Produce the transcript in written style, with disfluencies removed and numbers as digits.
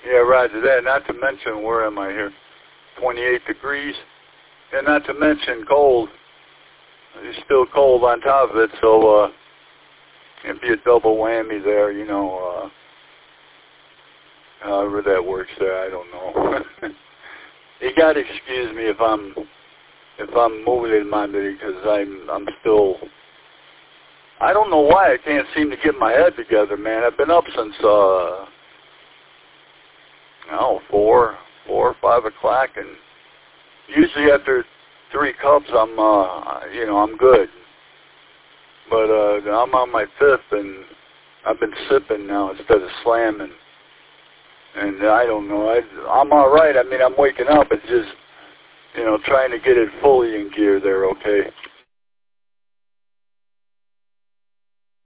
Yeah, roger that. Not to mention, where am I here? 28 degrees. And not to mention cold. It's still cold on top of it, so it'd be a double whammy there, you know. However that works there, I don't know. You gotta excuse me if I'm moving because I'm still. I don't know why I can't seem to get my head together, man. I've been up since 4 or 5 o'clock, and usually after 3 cups, I'm good. But I'm on my 5th, and I've been sipping now instead of slamming. And I don't know. I'm all right. I mean, I'm waking up. It's just, trying to get it fully in gear there, okay?